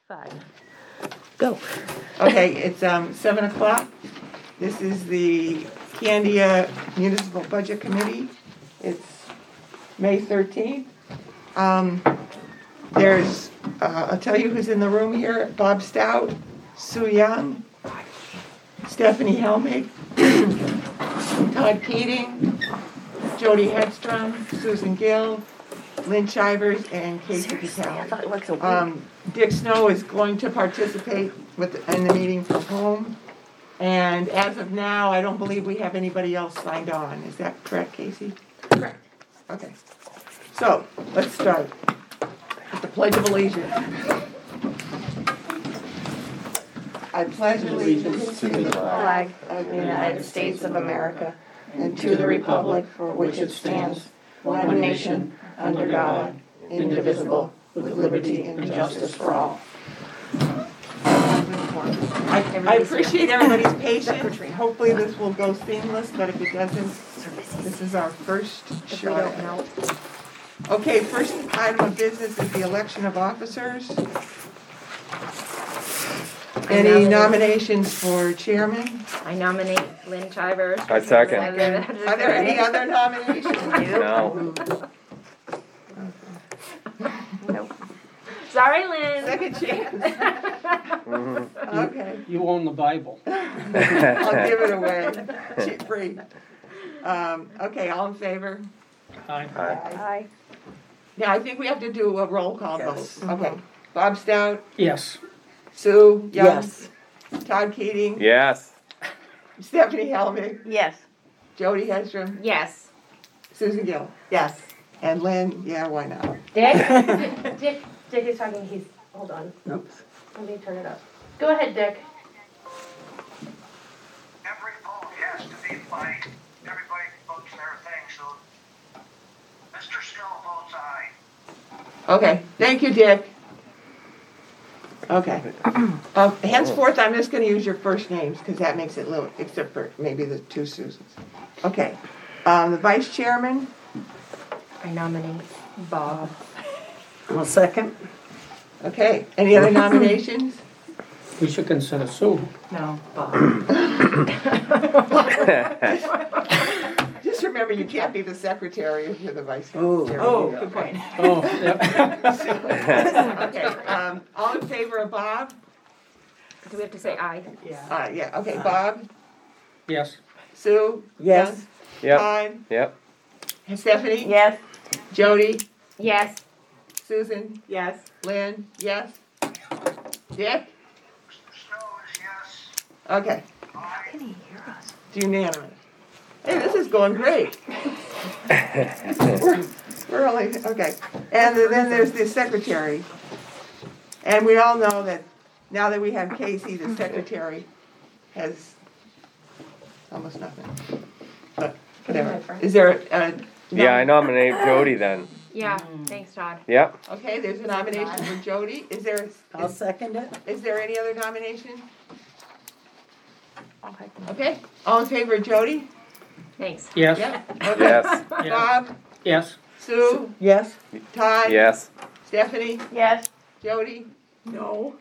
5. Go. Okay, it's 7 o'clock. This is the Candia Municipal Budget Committee. It's May 13th. I'll tell you who's in the room here. Bob Stout, Sue Young, Stephanie Helmig, Todd Keating, Jody Hedstrom, Susan Gill, Lynn Shivers, and Casey I thought it Vitale. was a week. Dick Snow is going to participate in the meeting from home. And as of now, I don't believe we have anybody else signed on. Is that correct, Casey? Correct. Okay. So, let's start with the Pledge of Allegiance. I pledge allegiance to the Flag of the United States of America and to the republic for which it stands, one nation, under God, indivisible, with liberty and justice for all. I appreciate everybody's patience. Hopefully this will go seamless, but if it doesn't, this is our first shot at it. Okay, first item of business is the election of officers. Any nominations for chairman? I nominate Lynn Shivers. I second. Are there any other nominations? No. Nope. Sorry, Lynn. Second chance. Okay, You own the Bible. I'll give it away. Cheap free. Okay, all in favor? Aye. Aye. Now, I think we have to do a roll call vote. Okay. Bob Stout, Yes. Sue Young, Yes. Todd Keating, Yes. Stephanie Helmig, Yes. Jody Hedstrom, Yes. Susan Gill. Yes. And Lynn, yeah, why not? Dick is talking. Hold on. Oops. Let me turn it up. Go ahead, Dick. Every vote has to be by, everybody votes their thing, so Mr. Snow votes aye. Okay, thank you, Dick. Okay. Henceforth, I'm just gonna use your first names, because that makes it little, except for maybe the two Susans. Okay. The vice chairman, I nominate Bob. I'll second. okay. Any other nominations? We should consider Sue. No, Bob. Just remember, you can't be the secretary if you're the vice Oh. chairman. Oh, good point. Oh, yep. Okay, all in favor of Bob? Do we have to say aye? Yeah, okay, Bob, Yes. Sue? Yes. Yep. Todd? Yep. Stephanie? Yes. Jody? Yes. Susan? Yes. Lynn? Yes? Dick? Snow is yes. Okay, Aye. it's unanimous. Hey, this is going great. We're only, okay. And then there's the secretary. And we all know that now that we have Casey, the secretary has almost nothing. But whatever. Is there a? Yeah, I nominate Jody then. Yeah. Thanks, Todd. Yep. Okay, there's a nomination for Jody. I'll second it. Is there any other nomination? Okay, all in favor of Jody? Thanks. Yes. Yeah. Okay. Yes. Bob, Yes. Sue, Yes. Todd, Yes. Stephanie, Yes. Jody, No.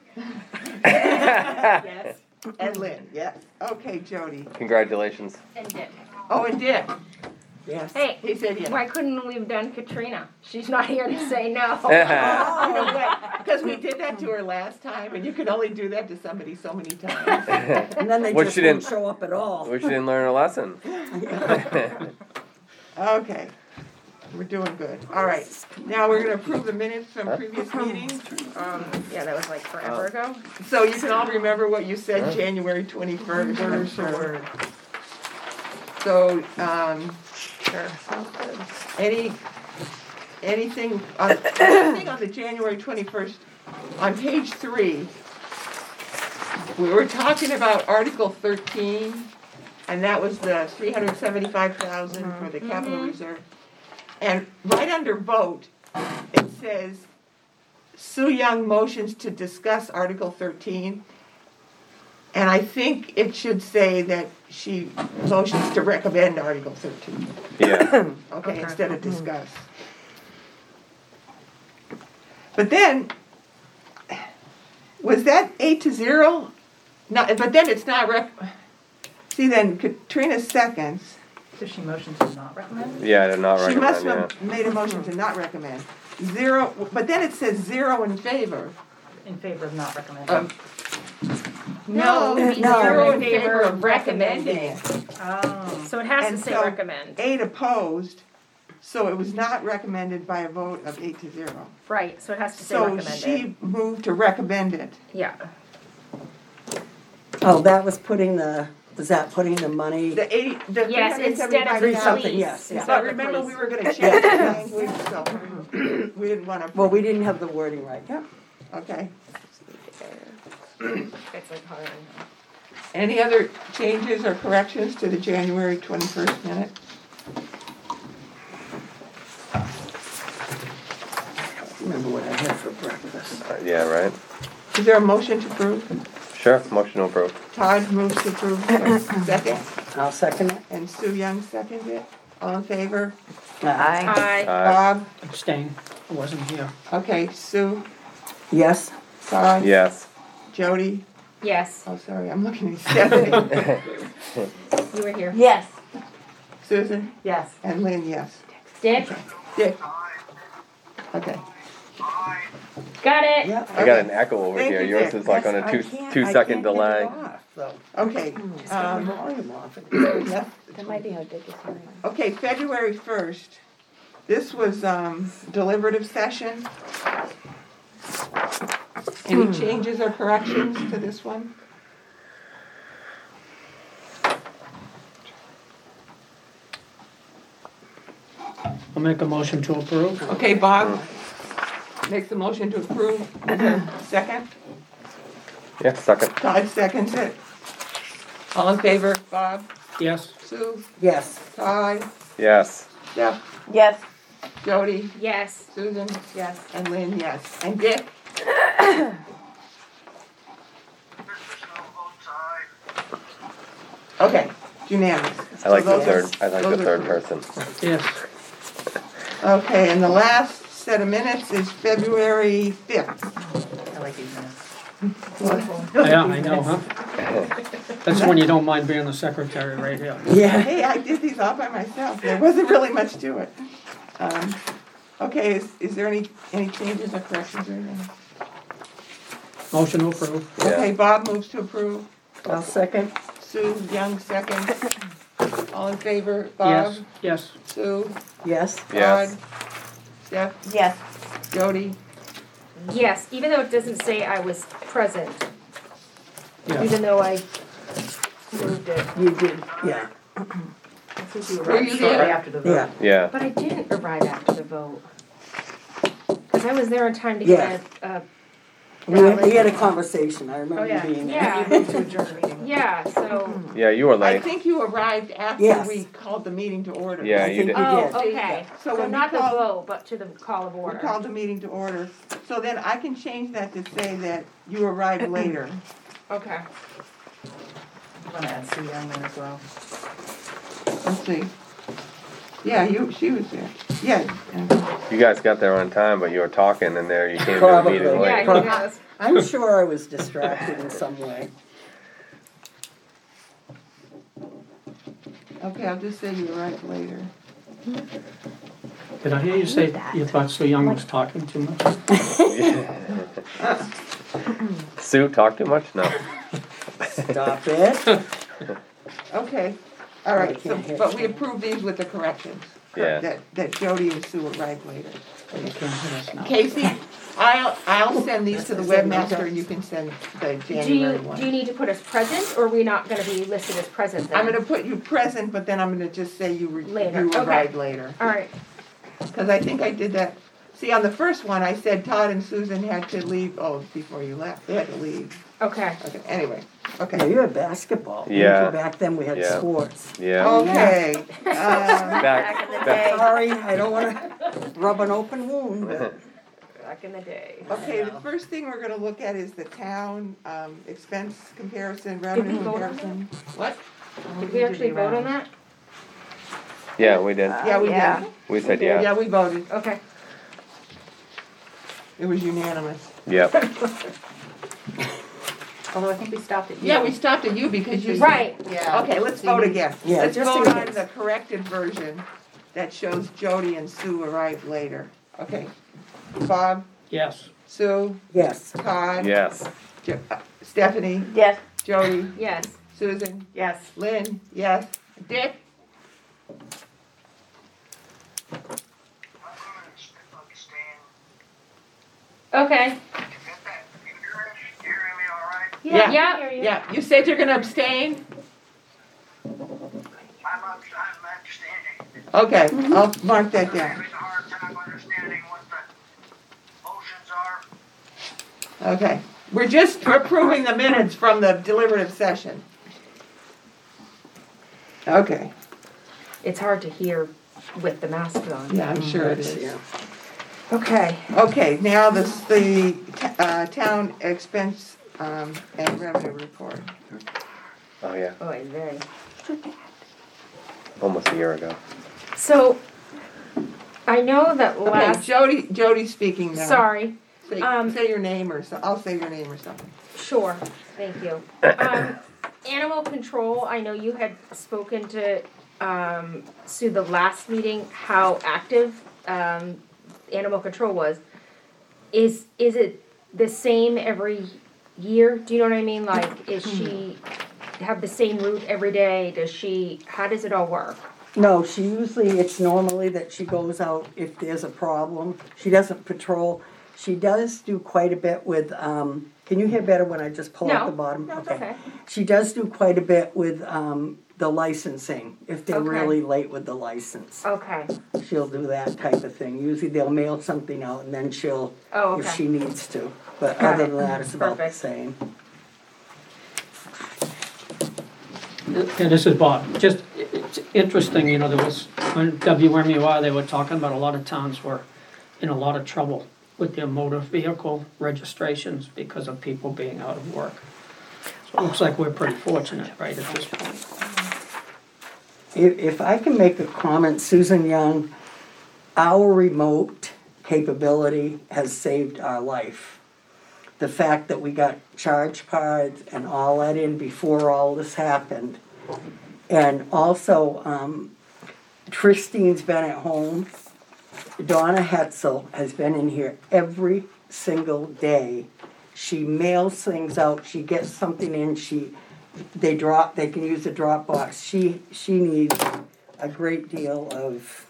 yes, and Lynn, yes. Okay, Jody. Congratulations. And Dick. Oh, and Dick, Yes. Hey, he said yes. why couldn't we have done Katrina? She's not here to say no. You know what? Because we did that to her last time, and you can only do that to somebody so many times. And then they Which just she won't didn't- show up at all. Wish you didn't learn a lesson. Okay, we're doing good. All right, now we're gonna approve the minutes from previous meetings. Yeah, that was like forever ago. So you can all remember what you said January 21st or. So, Sure. Sounds good. anything on the January 21st, on page 3, we were talking about Article 13, and that was the $375,000 for the capital reserve. And right under vote, it says Sue Young motions to discuss Article 13. And I think it should say that she motions to recommend Article 13. Yeah. Okay, instead of discuss. But then, Was that 8-0? No, but then it's not see, then Katrina seconds. So she motioned to not recommend? Yeah, I did not She must recommend, have made a motion to not recommend. 0, but then it says 0 in favor. In favor of not recommending? No, No. 0 in favor of recommending it. Oh. So it has And to say so- recommend. 8 opposed, so it was not recommended by a vote of 8-0. Right, so it has to say So recommended. she moved to recommend it. Yeah. Oh, that was putting the money? The 80, the Yes, instead of the Three something, police. yes, yeah. Instead But of the remember, we police. were gonna change the language, so we didn't wanna. Well, we didn't have the wording right, yeah. Okay. It's like hard. Any other changes or corrections to the January 21st minute? Remember what I had for breakfast. yeah, right? Is there a motion to approve? Sure, motion to approve. Todd moves to approve, second, I'll second it. and Sue Young seconds it. All in favor? Aye. Aye. Bob? Abstain, I wasn't here. Okay, Sue, Yes? Todd? Yes. Jody? Yes, Oh, sorry, I'm looking at Stephanie. you were here. Yes. Susan? Yes. And Lynn, yes. Dick, Dick? Aye. Okay. Aye. got it. Yeah. I got an echo over Thank here. you, Yours Dick. is like on Yes, a I two can't- two I second can't get it delay. off, though. Okay. It's got the volume off. Yep. That might be how Dick is hearing. Okay, February 1st, this was deliberative session. Any changes or corrections to this one? I'll make a motion to approve. Okay, Bob makes the motion to approve. Is there a second? Yeah, second. Todd seconds it. All in favor? Bob, Yes, Sue, Yes. Todd, Yes. Steph, Yes. Jody, Yes. Susan, Yes. and Lynn, yes. And Dick? Mr. Snow votes aye. Okay, unanimous. I like So the those third. are- I like the those are third approved. person. yes. Okay, and the last set of minutes is February 5th. I like these minutes. Yeah, I know, huh? That's when you don't mind being the secretary right here. Yeah. Hey, I did these all by myself. There wasn't really much to it. Okay, is there any changes or corrections or anything? Motion to approve. Okay, Yeah. Bob moves to approve. I'll second. Sue Young seconds. All in favor? Bob? Yes, yes. Sue? Yes. Yes. Todd? Steph? Yes. Jody? Yes, even though it doesn't say I was present, Yeah. even though I moved it. You did, yeah. I think you Were arrived you shortly there? after the vote. Yeah. Yeah. But I didn't arrive after the vote. Because I was there in time to Yeah. get a We had a conversation, I Oh, remember yeah. you being there. Yeah. You moved to adjourn the meeting. Yeah, so. Yeah, you were I late. think you arrived after Yes. we called the meeting to order. Yeah, I you think did. you Oh, did. okay. So So when we not the called- vote, but to the call of We order. called the meeting to order. So then I can change that to say that you arrived later. Okay. I'm gonna add Sue Young in as well. Let's see. Yeah, she was there. Yeah. You guys got there on time, but you were talking, and there you came to the Probably. meeting Yeah, late. he was. I'm sure I was distracted in some way. Okay, I'll just say you arrived later. Did I hear you say you thought Sue Young was talking too much? Sue, talk too much? No. Stop it. Okay, all right, I so, can't hear but we you. approved these with the corrections. Yeah. That Jody and Sue arrived later. You can't hear us now. Casey, I'll send these to the webmaster and you can send the Do you, January do you one. need to put us present, or are we not gonna be listed as present then? I'm gonna put you present, but then I'm gonna just say Later, you okay. arrived later. Alright, Cause I think I did that. See, on the first one, I said Todd and Susan had to leave, before you left, they had to leave. okay. Okay, anyway, Yeah, okay. you had basketball. Yeah. Back then we had Yeah. sports. Yeah. Okay, Back in the back- Sorry, I don't wanna rub an open wound, but Back in the day. okay, the first thing we're gonna look at is the town, expense comparison, revenue we vote on comparison. What? Did we actually vote on that? Yeah, we did. Yeah, we did. We said yeah. Yeah, we voted. Okay. It was unanimous. Yep. Although I think we stopped at you. Yeah, we stopped at you because you said. Right. Yeah. Okay, let's vote again. Yeah, Let's just vote in on case. the corrected version that shows Jody and Sue arrived later. Okay. Bob, Yes. Sue, Yes. Todd. Yes. Stephanie, Yes. Jody, Yes. Susan, Yes. Lynn, yes. Dick? I'm gonna abstain. Okay. Get that? You hearing me all right? Yeah. Yeah. Yeah, you said you're gonna abstain? I'm abstaining. Okay, I'll mark that I'm down. having a hard time understanding what the motions are. Okay, we're just approving the minutes from the deliberative session. Okay, It's hard to hear with the mask on. yeah, I'm sure it is. Yeah. Okay. Okay, now the town expense and revenue report. Oh, yeah. Oh, it's very. Almost a year ago. So, I know that Okay, last. Jody's speaking now. Sorry. Say, um, say your name or so, I'll say your name or something. Sure, thank you. Animal control, I know you had spoken to, Sue the last meeting, how active, animal control was. Is it the same every year? Do you know what I mean? Like, is she have the same route every day? How does it all work? No, it's normally that she goes out if there's a problem. She doesn't patrol. She does do quite a bit with, can you hear better when I just pull up the bottom? No, it's okay. She does do quite a bit with, the licensing, if they're Okay. really late with the license. Okay, She'll do that type of thing. Usually they'll mail something out and then she'll, oh, if okay. she needs to. But Got other it. than that, it's about the Perfect. same. Yeah, this is Bob. Just, it's interesting, you know, there was, on WMUR, they were talking about a lot of towns were in a lot of trouble with their motor vehicle registrations because of people being out of work. So it looks like we're pretty fortunate, right, at this point. If I can make a comment, Susan Young, our remote capability has saved our life. The fact that we got charge cards and all that in before all this happened. And also, Tristine's been at home. Donna Hetzel has been in here every single day. She mails things out, she gets something in, they can use the drop box. She needs a great deal of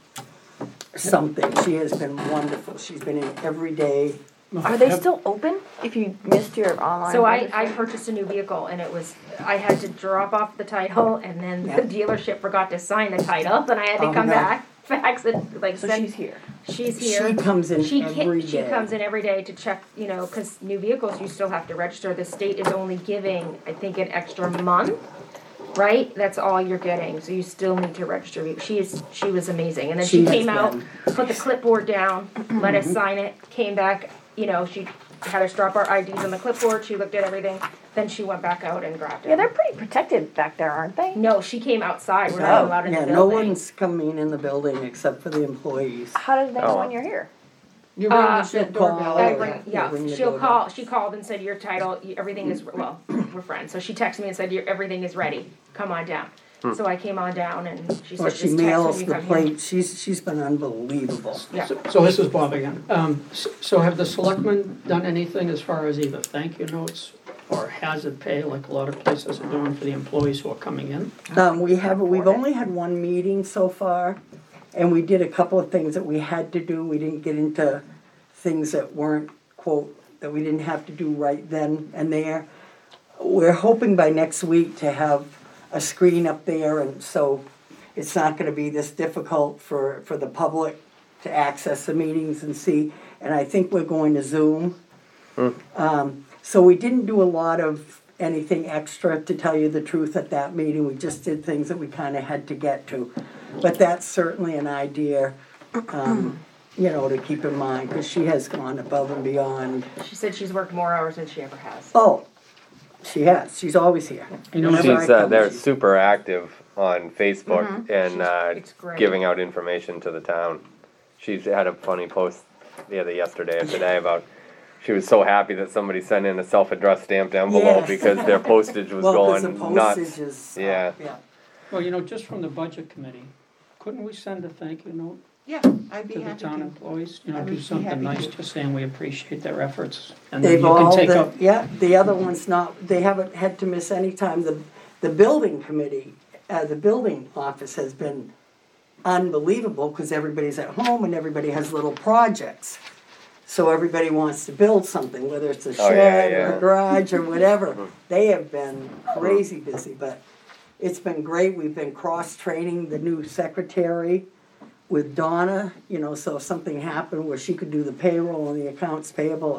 something. She has been wonderful. She's been in every day. Are they still open if you missed your online? So I registration? purchased a new vehicle and I had to drop off the title and then the dealership forgot to sign the title, then I had to Oh, come no. back, fax it, like So send. she's here. She's here. She comes in She every day. She comes in every day to check, you know, cause new vehicles, you still have to register. The state is only giving, I think, an extra month, right? That's all you're getting, so you still need to register. She was amazing. And then she has came out, been. put the clipboard down, let us sign it, came back, you know, she had us drop our IDs on the clipboard, she looked at everything, then she went back out and grabbed it. Yeah, they're pretty protected back there, aren't they? No, she came outside, we're not allowed in the Yeah, building. no one's coming in the building except for the employees. How do they know Oh. when you're here? You ring the she'll doorbell. call. I Oh, ring- yeah, ring the she'll doorbell. call, she called and said, your title, everything is, well, we're friends, so she texted me and said, everything is ready, come on down. So I came on down and she Or said, she just text mails when you the come here. plate. She's been unbelievable. Yeah. So this is Bob again. So have the selectmen done anything as far as either thank you notes or hazard pay, like a lot of places are doing for the employees who are coming in? We've only had one meeting so far, and we did a couple of things that we had to do. We didn't get into things that weren't, quote, that we didn't have to do right then and there. We're hoping by next week to have a screen up there, and so it's not gonna be this difficult for the public to access the meetings and see. And I think we're going to Zoom. So we didn't do a lot of anything extra, to tell you the truth, at that meeting. We just did things that we kinda had to get to. But that's certainly an idea, you know, to keep in mind, because she has gone above and beyond. She said she's worked more hours than she ever has. Oh, she has. She's always here. You know, Whenever I She's, come, they're she's- super active on Facebook and, It's great. giving out information to the town. She's had a funny post the other yesterday or today about, she was so happy that somebody sent in a self-addressed stamped envelope Yes. because their postage was Well, 'cause going the nuts. postage is, Yeah. Well, just from the budget committee, couldn't we send a thank you note Yeah, I'd be to the happy town to. employees? I would Do be something happy nice, to. just saying we appreciate their efforts. And then They've you can all, take up, the other one's not, they haven't had to miss any time. The building committee, the building office has been unbelievable because everybody's at home and everybody has little projects. So everybody wants to build something, whether it's a Oh, yeah, shed or yeah. a garage or whatever. They have been crazy busy, but it's been great. We've been cross-training the new secretary with Donna, so if something happened where she could do the payroll and the accounts payable,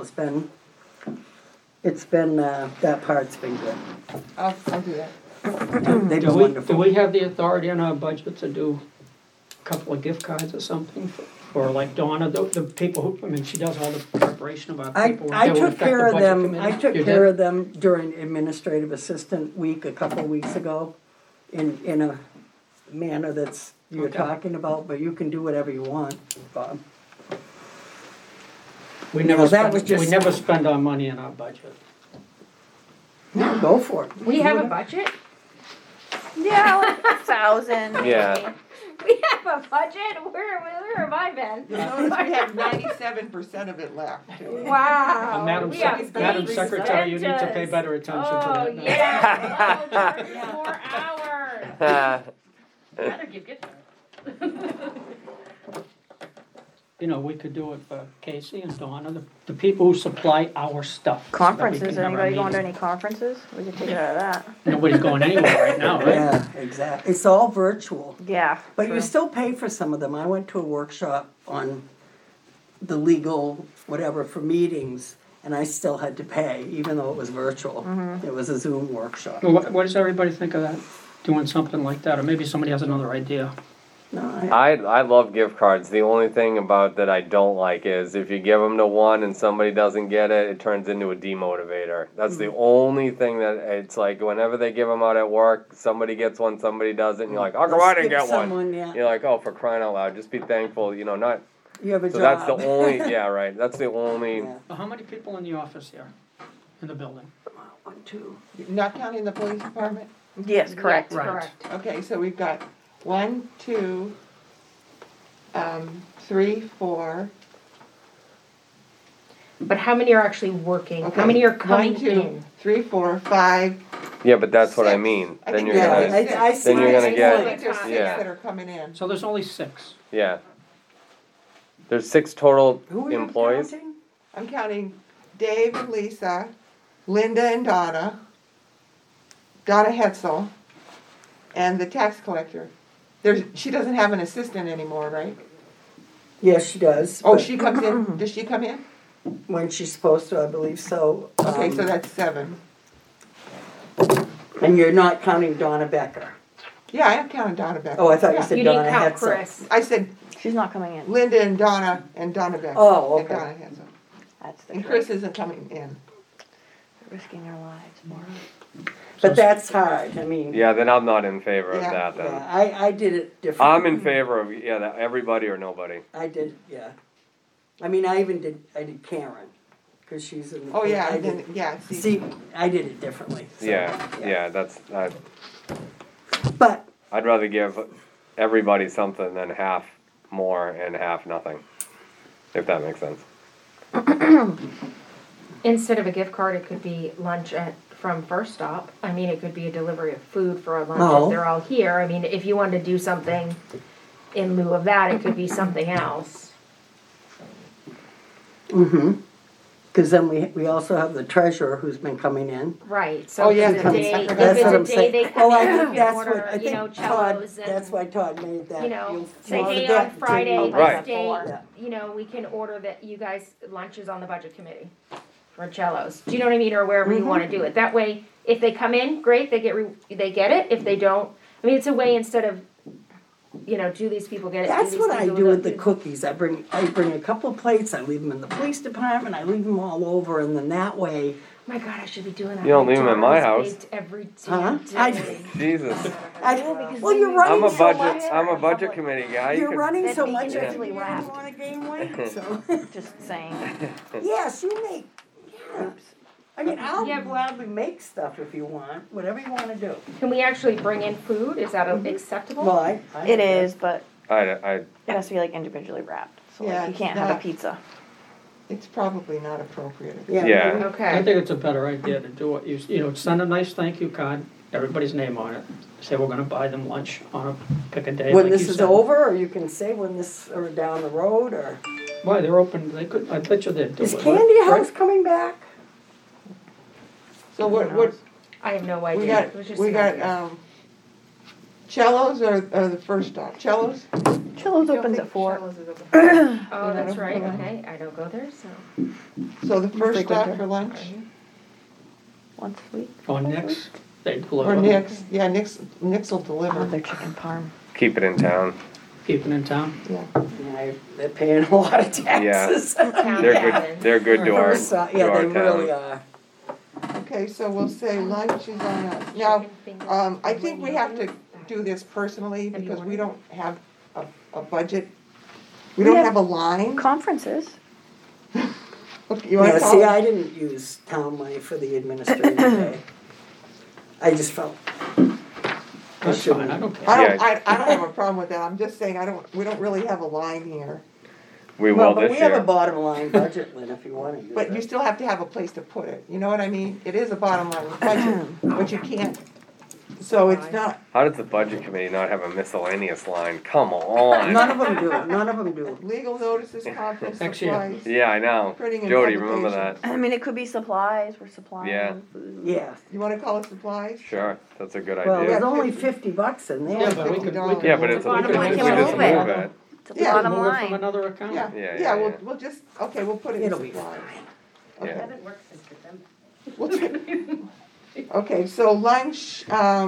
that part's been good. I'll do that. They've do been we wonderful. have the authority in our budget to do a couple of gift cards or something? For like Donna, the people who, she does all the preparation of our paperwork. I that would took affect the care of budget them, committee? I took You care did? of them during administrative assistant week a couple of weeks ago in a manner that's you're Okay. talking about, but you can do whatever you want, Bob. We No, never that was spend, we just- never spend our money in our budget. No, go for it. We have a budget? Yeah, like 1,000. Yeah. We have a budget? Where have I been? You'll notice we have 97% of it left. Wow. Madam We have Madam big Secretary, you need to pay expenses. better attention to Oh, that. now. yeah. Oh, charge us more hours. Better give gift cards. We could do it for Casey and Donna, the people who supply our stuff. so that we Conferences, can have our anybody going to meetings. any conferences? We could take it out of that. Nobody's going anywhere right now, right? Yeah, exactly. It's all virtual. Yeah. But true. you still pay for some of them. I went to a workshop on the legal, whatever, for meetings, and I still had to pay, even though it was virtual. It was a Zoom workshop. Well, what does everybody think of that? Doing something like that, or maybe somebody has another idea. No, I love gift cards. The only thing about that I don't like is if you give them to one and somebody doesn't get it, it turns into a demotivator. That's the only thing that it's like whenever they give them out at work, somebody gets one, somebody doesn't, and you're like, how come I didn't get one? Yeah. You're like, oh, for crying out loud, just be thankful, not. You have a So job. that's the only, yeah, right. That's the only. Yeah. Well, how many people in the office here, in the building? 1, 2. Not counting the police department? Yes, correct. Right. Correct. Okay, so we've got 1, 2, 3, 4. But how many are actually working? Okay. How many are coming 1, 2, in? 3, 4, 5. Yeah, but that's what I 6. mean. I Then think you're there gonna. are six. I see Then you're what gonna you're get- I saying. think there's 6 Yeah. that are coming in. So there's only 6. Yeah. There's 6 total Who are you employees. counting? I'm counting Dave and Lisa, Linda and Donna Hetzel, and the tax collector. She doesn't have an assistant anymore, right? Yes, she does. Oh, but she comes in, does she come in? when she's supposed to, I believe so. Okay, so that's 7. And you're not counting Donna Becker. Yeah, I am counting Donna Becker. Oh, I thought you Yeah. said You Donna didn't count Hetzel. Chris. I said She's not coming in. Linda and Donna Becker. Oh, And okay. Donna Hetzel. That's the And trick. Chris isn't coming in. Risking our lives more. But that's hard. I mean, Yeah, then I'm not in favor of Yeah. that. Then yeah, I did it different. I'm in favor of that everybody or nobody. I did, yeah. I mean, I did Karen, because she's in. Oh, yeah, I and then, did, yeah, see, I did it differently. so, Yeah. That's. But, I'd rather give everybody something than half more and half nothing. If that makes sense. Instead of a gift card, it could be lunch from First Stop. I mean, it could be a delivery of food for a lunch Oh. if they're all here. I mean, if you wanted to do something in lieu of that, it could be something else. because then we also have the treasurer who's been coming in. Right, so Oh, if yeah, it's a day, I if forgot That's it's what a I'm day saying. they Well, come I in, think you can that's what, order, I you know, think Todd, cellos that's and, why Todd made that. you know, You'll say, want hey, that on to Friday, be- Right. this day, Yeah. you know, we can order that you guys lunches on the budget committee for cellos. Do you know what I mean, or wherever you wanna do it. That way, if they come in, great, they get it. If they don't, I mean, it's a way instead of, you know, do these people get it? That's these what I people do don't with the cookies. I bring a couple of plates, I leave them in the police department, I leave them all over, and then that way, My God, I should be doing that. You don't leave 'em at my daughter's house. baked every Huh? day. Jesus. Well, you're running I'm a so budget, much. I'm a budget committee guy. You You're could- running That'd so be much, I think individually you wrapped. want to gain weight, so. Just saying. Yes, you make, yeah. I mean, I'll Yeah. gladly make stuff if you want, whatever you wanna do. Can we actually bring in food? Is that acceptable? Well, I. It is, but I, it has to be like individually wrapped. So Yeah, like you it's can't have a not- pizza. It's probably not appropriate. Yeah. I Okay. think it's a better idea to do what you know, send a nice thank you card, everybody's name on it. Say we're gonna buy them lunch on pick a day. When like this you is said. over, or you can say when this, or down the road, or. Why, they're open, they could, I bet you they'd do it. Is Candy House coming back? So what, I have no idea. we got, It was just we an got, idea. Cellos or the first stop? Cellos? Chillo's opens at 4. Oh, that's right. Okay, I don't go there, so. So the first Frequent stop there. for lunch? Once a week. Or Nick's, they deliver. Or Nick's? Yeah, Nick's will I deliver. love their chicken parm. keep it in town. Keeping in town. Yeah. Yeah, they're paying a lot of taxes. They're good to our, First, to yeah, our they really town. are. Okay, so we'll say lunch is on us. Now, I think we have to do this personally because we don't have a budget. We don't have a line. Conferences. Okay, you wanna Yeah, call see, it? I didn't use town money for the administrative day. I just felt. That's fine, I don't care. I don't have a problem with that. I'm just saying, we don't really have a line here. We Well, will but this we have a year. bottom line budget, Lynn, if you wanna use But you it. still have to have a place to put it. You know what I mean? It is a bottom line budget, but you can't. So it's not, How does the budget committee not have a miscellaneous line? Come on. None of them do, none of them do. legal notices, conference Next year. supplies. Yeah, I know. Printing and Jody, remember publication. that? I mean, it could be supplies. We're supplying Yeah. food. Yeah, You wanna call it supplies? Sure, that's a good well, idea. there's only $50 in Yeah, there. but we could Yeah, but it's, we Bottom could line, we can just move it. move it. It's a Yeah. bottom Move it from line. another account. Yeah, Yeah, yeah, yeah. we'll just, okay, we'll put it in It'll be supplies. fine. Yeah. We'll take- Okay, so lunch,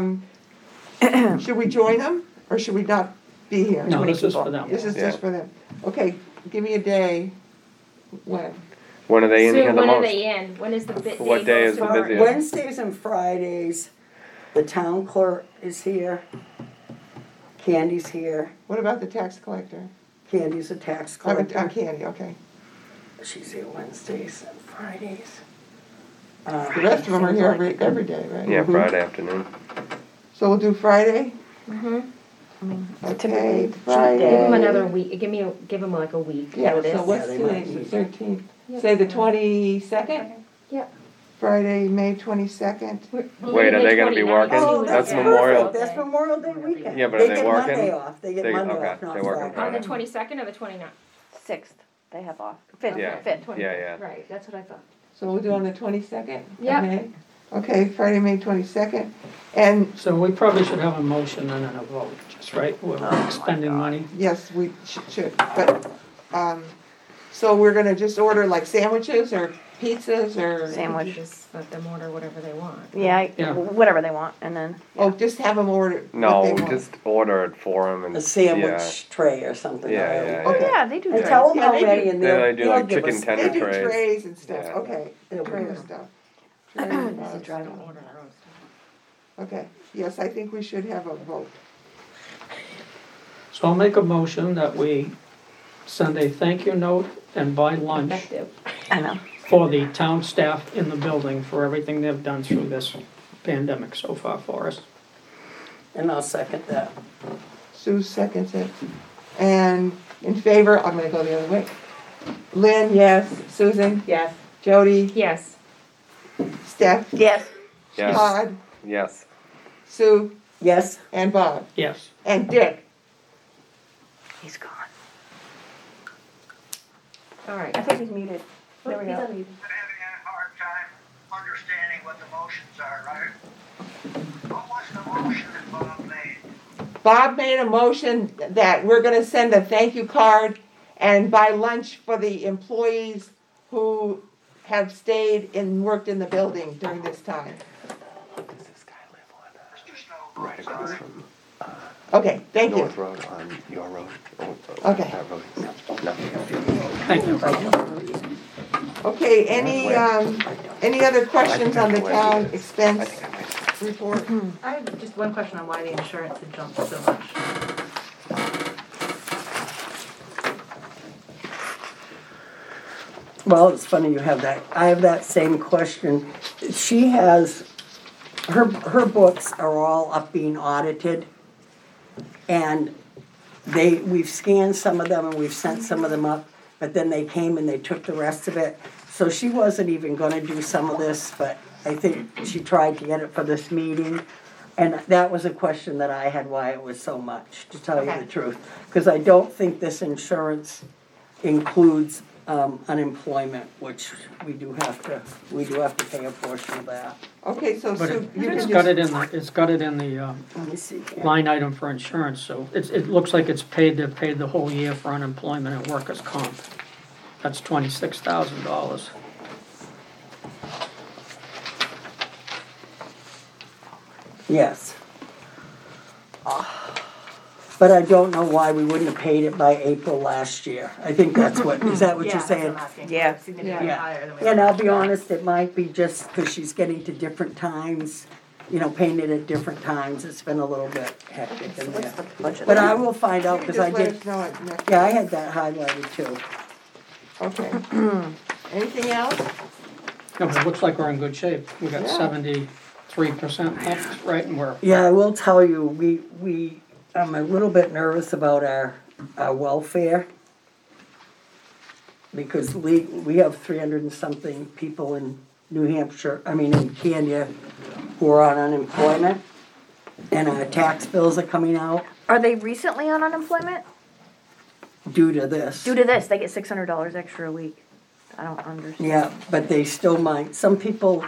should we join them or should we not be here? No, many this is people. for them. This is Yeah. just for them. Okay, give me a day. When? When are they in So here the when are most? they in? When is the bit? What day is the most busiest? Wednesdays and Fridays, the town clerk is here. Candy's here. What about the tax collector? Candy's a tax I'm collector. Candy, okay. She's here Wednesdays and Fridays. The rest of them are here every day, right? Yeah, Friday afternoon. So we'll do Friday? Mm-hmm. I mean, Okay, typically cheat Friday. day. Give them another week. Give them like a week. Yeah, notice. so what's Yeah, they today, might the need- 13th? Yep. Say the 22nd? Yep. Friday, May 22nd? Wait, are they gonna be working? Oh, That's that's Memorial- perfect. That's Memorial Day weekend. Yeah, but are they get working? Monday off. They get They- Monday okay, off, not they work on Friday. On the 22nd or the 29th? 6th. They have off. 5th. Yeah. 5th. Yeah, yeah. Right, that's what I thought. So we'll do on the 22nd? Yep. Okay. Okay, Friday, May 22nd. And So we probably should have a motion and then a vote, just right? We're expending money. yes, we should, but, so we're gonna just order like sandwiches or pizzas or? Sandwich. Just let them order whatever they want. Yeah. Whatever they want, and then. Oh, just have them order what they No, want. just order it for them and. A sandwich tray or something. Yeah, or- yeah, Oh Okay. yeah, they do. And that. tell them Yeah, how they many do. and Yeah, they'll, they do they'll like give chicken us. tender. They do trays. trays and stuff, Yeah. okay. It'll be Tray good. stuff. They Tray don't stuff. order their own stuff. Okay, yes, I think we should have a vote. So I'll make a motion that we send a thank you note and buy lunch Effective. I know. for the town staff in the building for everything they've done through this pandemic so far for us. And I'll second that. Sue seconds it. And in favor, I'm gonna go the other way. Lynn, yes. Susan? Yes. Jody? Yes. Steph? Yes. Yes, Todd? yes. Sue? Yes? And Bob? Yes. And Dick? He's gone. All right. I think he's muted. There we go. I'm having a hard time understanding what the motions are, right? What was the motion that Bob made? Bob made a motion that we're gonna send a thank you card and buy lunch for the employees who have stayed and worked in the building during this time. Mr. Snow, Right across sorry. from Okay, thank you. North Road on your road. Okay. That road. No. Thank you. Okay, any other questions on the town expense report? I have just one question on why the insurance had jumped so much. Well, it's funny you have that. I have that same question. She has, her books are all up being audited. And we've scanned some of them and we've sent some of them up, but then they came and they took the rest of it. So she wasn't even gonna do some of this, but I think she tried to get it for this meeting. And that was a question that I had, why it was so much, to tell you Okay. the truth. Because I don't think this insurance includes unemployment, which we do have to pay a portion of that. Okay, so But Sue, you it's can got just, it's got it in the Let me see here. line item for insurance, so it looks like it's paid, they're paid the whole year for unemployment and workers' comp. That's $26,000. Yes. But I don't know why we wouldn't have paid it by April last year. I think that's what, is that what Yeah, you're that's what saying? I'm asking. Yeah. Significantly Yeah. higher than we And I'll were. be honest, it might be just because she's getting to different times, paying it at different times. It's been a little bit hectic in there. But I will find you out can because I just let did, us know it next. yeah, I had that highlighted too. Okay. Anything else? No, but it looks like we're in good shape. We got Yeah. 73% left, right, and we're. Yeah, I will tell you, I'm a little bit nervous about our welfare. Because we have 300 and something people in in Candia who are on unemployment. And our tax bills are coming out Are they recently on unemployment? due to this. Due to this, they get $600 extra a week. I don't understand. Yeah, but they still might, some people,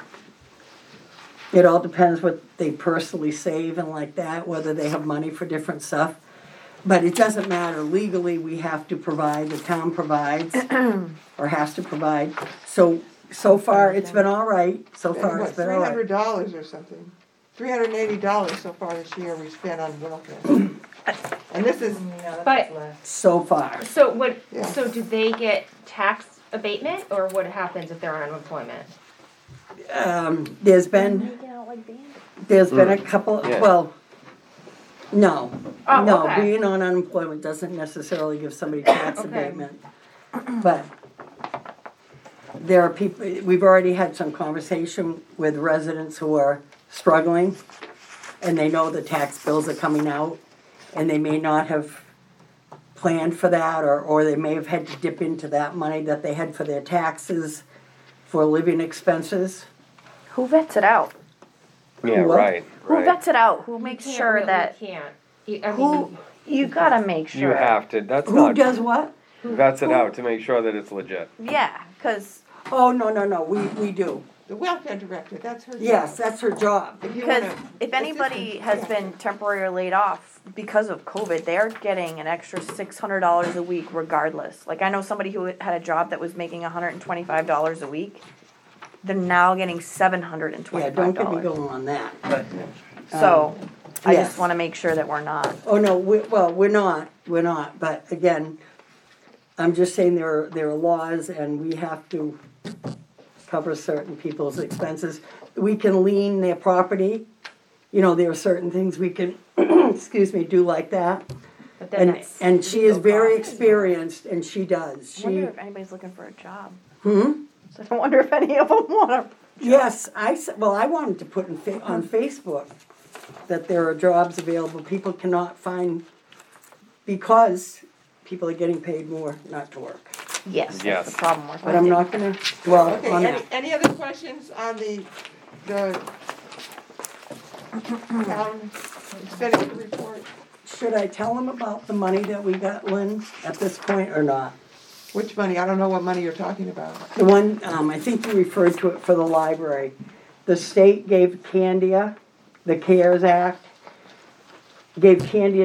it all depends what they personally save and like that, whether they have money for different stuff. But it doesn't matter, legally, we have to provide, the town provides, or has to provide. So far, it's been all right, so far it's been all right. $300 or something. $380 so far this year we spent on welfare. And this is, Yeah, But- that's less. So far. So what, Yeah. so do they get tax abatement, or what happens if they're on unemployment? There's been a couple, Yeah. well, no. Oh, No, okay. being on unemployment doesn't necessarily give somebody tax Okay. abatement. But there are people, we've already had some conversation with residents who are struggling, and they know the tax bills are coming out, and they may not have planned for that, or they may have had to dip into that money that they had for their taxes for living expenses. Who vets it out? Yeah, What? right, Who right. vets it out? Who makes You can't sure really- that, you can't. I who, mean, you gotta make sure. You have to, that's Who not, does what? vets it out to make sure that it's legit. Yeah, cause, Oh, no, we do. the welfare director, that's her job. Yes, that's her job. If you because wanna- if anybody has been temporarily laid off because of COVID, they're getting an extra $600 a week regardless. Like I know somebody who had a job that was making $125 a week. They're now getting Yeah, $725. don't get me going on that, but, So, I yes. just wanna make sure that we're not. oh, no, we're not, but again, I'm just saying there are laws and we have to cover certain people's expenses. We can lien their property, there are certain things we can, do like that. but then And, that's and she is legal very costs. experienced and she does, I wonder she, if anybody's looking for a job. hmm? So I wonder if any of them wanna. Yes, I wanted to put on Facebook that there are jobs available people cannot find because people are getting paid more not to work. Yes, that's Yes. the problem we're But I'm finding. not gonna dwell Okay, on any, that. any other questions on the town expenditure report? Should I tell them about the money that we got, Lynn, at this point or not? Which money? I don't know what money you're talking about. The one, I think you referred to it for the library. The state gave Candia, the CARES Act, gave Candia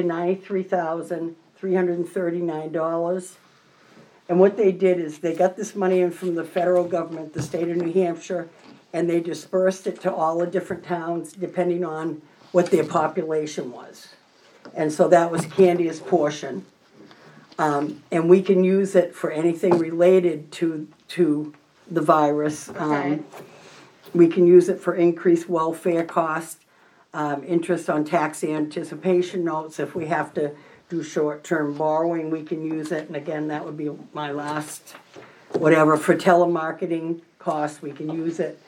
$93,339. And what they did is they got this money in from the federal government, the state of New Hampshire, and they dispersed it to all the different towns depending on what their population was. And so that was Candia's portion. And we can use it for anything related to the virus. Okay. We can use it for increased welfare costs, interest on tax anticipation notes. If we have to do short-term borrowing, we can use it. And again, that would be my last, whatever, for telemarketing costs, we can use it.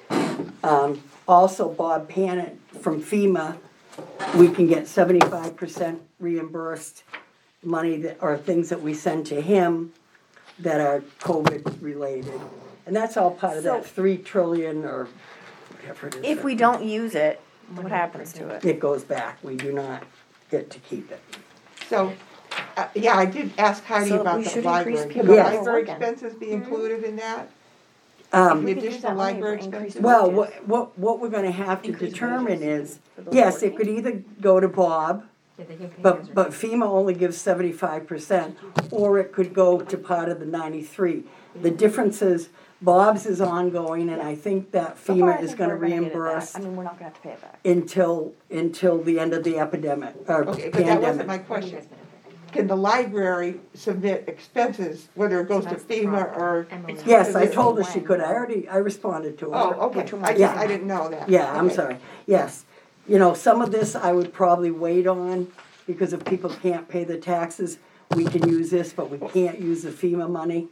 Also, Bob Pannett from FEMA, we can get 75% reimbursed money that, or things that we send to him that are COVID related. And that's all part of that So- 3 trillion or whatever it is. If we don't use it, what happens to it? It goes back, we do not get to keep it. So, yeah, I did ask Heidi So about we the should library. increase Can people the to library work in. expenses be included in that? Um, The We could use additional that money for library increased expenses? Well, wages. what we're gonna have to Increase determine wages is, for those yes, it working. could either go to Bob, Yeah, they can pay but us or- FEMA only gives 75%, or it could go to part of the 93. The difference is, Bob's is ongoing, and I think that So far, I FEMA is think gonna we're get it back. reimburse I mean, we're not gonna have to pay it back. until the end of the epidemic, or Okay, but that wasn't pandemic. my question. Can the library submit expenses, whether it goes to That's the FEMA or? Emily. Yes, I Is it- told her she could, I responded to her. Oh, okay, Yeah. I didn't know that. Yeah, I'm Okay. sorry, yes. You know, some of this I would probably wait on, because if people can't pay the taxes, we can use this, but we can't use the FEMA money.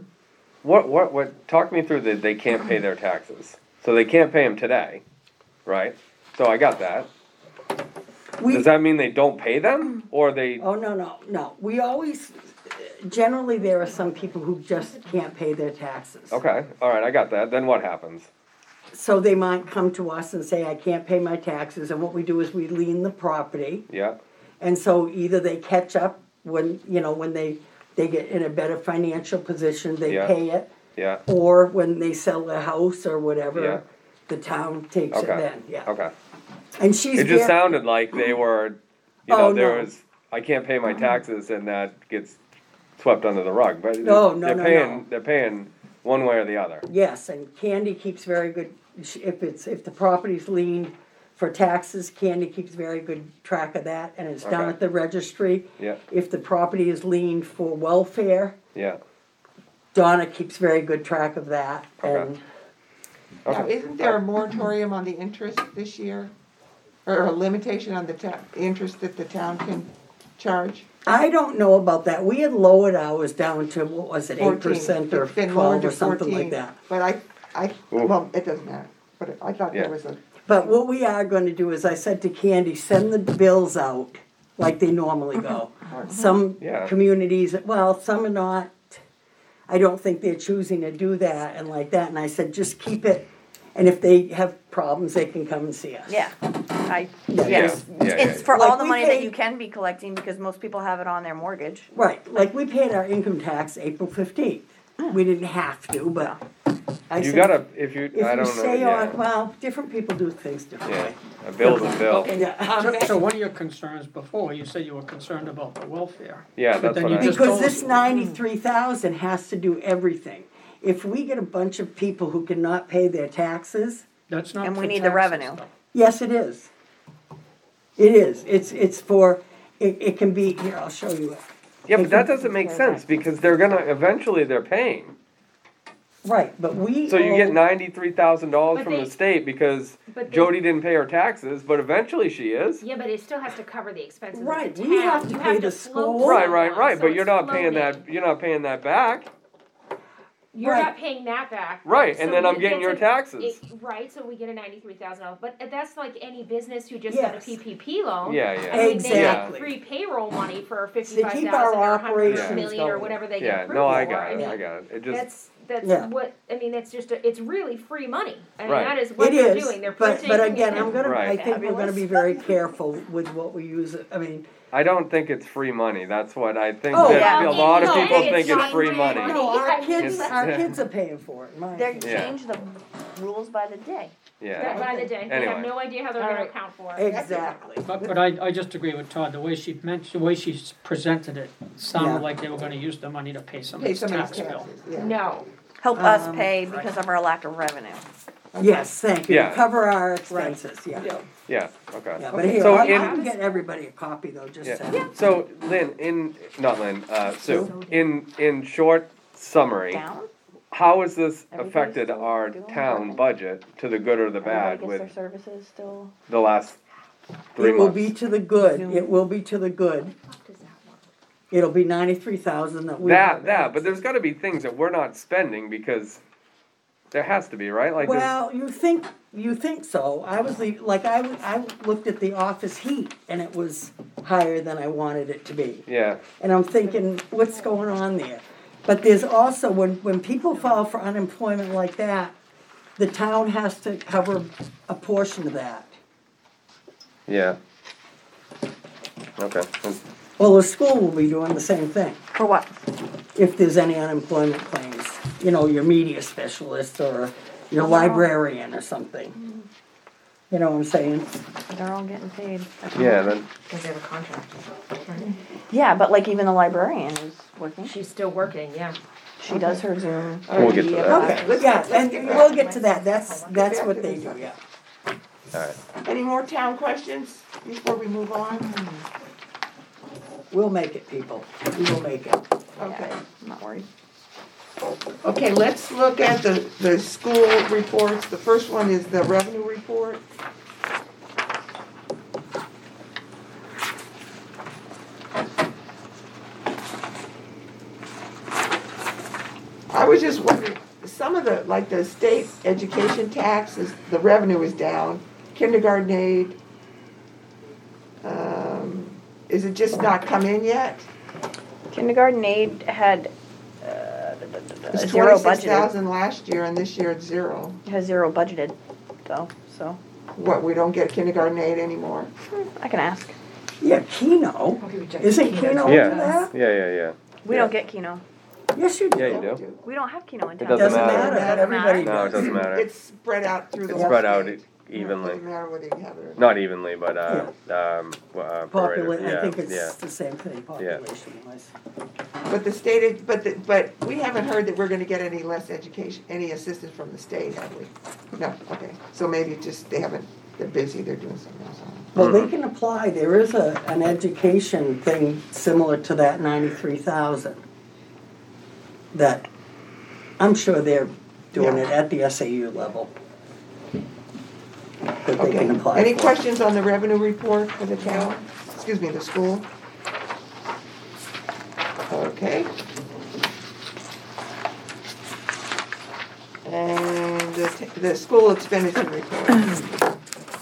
What, talk me through they can't pay their taxes. So they can't pay them today, right? So I got that. We, Does that mean they don't pay them, or they, oh, no, we always, generally there are some people who just can't pay their taxes. okay, alright, I got that, then what happens? So they might come to us and say, I can't pay my taxes, and what we do is we lien the property. Yeah, And so either they catch up when, you know, when they get in a better financial position, they Yeah. pay it. yeah, Or when they sell their house or Yeah. whatever, the town takes it okay, then, yeah. okay. And she's It just very, sounded like they were, you know, Oh, there no. was, I can't pay my taxes and that gets swept under the rug, but No, no, they're no, paying, no. they're paying one way or the other. yes, and Candy keeps very good, if the property's leaned for taxes, Candy keeps very good track of that, and it's down Okay. at the registry. Yeah, If the property is leaned for welfare, yeah, Donna keeps very good track of that, Okay. and Now, okay. isn't there a moratorium on the interest this year? Or a limitation on the interest that the town can charge? I don't know about that, we had lowered ours down to, what was it, 14. 8% or It's been lowered 12 or to something 14, like that. But Ooh. well, it doesn't matter, but I thought Yeah. there was a, But what we are gonna do is, I said to Candy, send the bills out like they normally go. Some Yeah. communities, well, some are not, I don't think they're choosing to do that and like that, and I said, just keep it, and if they have problems, they can come and see us. Yeah, Yeah. yes, Yeah, it's yeah. for Like all the we money paid- that you can be collecting, because most people have it on their mortgage. Right, like we paid our income tax April 15th. We didn't have to, but I You said, gotta, if you, if I you don't know, stay on, yeah, well, different people do things yeah, differently. a bill's a bill. Yeah. So one of your concerns before, you said you were concerned about the welfare. Yeah, But that's then what you I, just Because told this us- 93,000 has to do everything. If we get a bunch of people who cannot pay their taxes, That's not And we for need the taxes, revenue. though. yes, it is. It is, it's for, it can be, here, I'll show you it. yeah, but that doesn't make sense, because they're gonna, eventually they're paying. Right, but we So you get owe- $93,000 But from the they- state because but they- Jody didn't pay her taxes, but eventually she is. Yeah, but it still has to cover the expenses Right, of the we town. have to You pay the float school. someone, Right, so but you're it's not paying floating. that, you're not paying that back. You're Right. not paying that back. Right, and So then I'm it getting gets your a- taxes. Right, so we get a $93,000, but that's like any business who just got a Yes. PPP loan. Yeah, I yeah. mean, they Exactly. get free payroll money for To 55,000 keep our or 100 operations million or going. whatever they Yeah, get approved no, I for. got it, mean, I got it. It just, That's Yeah. what, I mean, that's just, it's really free money. I mean, Right. that is what It they're is, doing, they're but printing. again, I'm gonna, I Right. think we're gonna be very careful with what we use, I mean, I don't think it's free money, that's what I think Oh, that yeah. a lot of No, people it's think it's not free free money. money. no, I mean, our kids are paying for it, my. They Yeah. change the rules by the day. Yeah, By the day, they Anyway. have no idea how they're gonna Alright. account for it. Exactly. But I just agree with Todd, the way she mentioned, the way she presented it, Yeah. sounded like they were gonna use the money to pay pay somebody's somebody's tax bill. taxes, yeah. No, Help us Um, pay because of our lack of revenue. Yes, thank you, Yeah. cover our expenses, yeah. yeah, okay. Yeah, but here, So I in- can get everybody a copy though, just Yeah. so. So Lynn, Sue, in short summary, Down? how has this Everybody's affected still our doing town work. budget to the good or the bad Everybody gets with their services still. the last 3 It will months? be to the good, it will be to the good. It'll be 93,000 that we. That, but there's gotta be things that we're not spending because there has to be, right? Like, there's- Well, you think so. I looked at the office heat and it was higher than I wanted it to be. yeah, And I'm thinking, what's going on there? But there's also, when people file for unemployment like that, the town has to cover a portion of that. yeah. Okay, Well, the school will be doing the same thing, For what? if there's any unemployment claims. You know, your media specialist or your librarian or something. You know what I'm saying? They're all getting paid. yeah, then, Because they have a contract. Yeah, but like even the librarian is working. She's still working, yeah. She does her Zoom. We'll get to media that. Okay, let's Yeah, get and back. we'll get to that. That's what they do, yeah. alright. Any more town questions before we move on? We'll make it, people. We will make it. Okay. Yeah, I'm not worried. Okay, let's look at the school reports. The first one is the revenue report. I was just wondering, some of the, like the state education taxes, the revenue is down. Kindergarten aid, is it just not come in yet? Kindergarten aid had It's zero 26,000 budgeted. last year, and this year it's zero. It has zero budgeted, though. So What, we don't get kindergarten aid anymore? I can ask. Yeah, Keno. Isn't Keno into Yeah, that? yeah. We don't get Keno. Yes, you do. Yeah, you do. We don't have Keno in It town. doesn't Doesn't matter. matter, but everybody No, it does. doesn't matter. It's spread out through the It's whole spread out state. evenly. Doesn't matter whether you have it or not. Not evenly, but, prorated, I think yeah. it's the same thing, population wise. But the state, but we haven't heard that we're gonna get any less education, any assistance from the state, have we? No, okay, so maybe just, they're busy, they're doing something else. Well, they can apply, there is an education thing similar to that 93,000. That, I'm sure they're doing it at the SAU level. That they Okay, can apply any for. questions on the revenue report for the town, excuse me, the school? Okay. And the school expenditure report.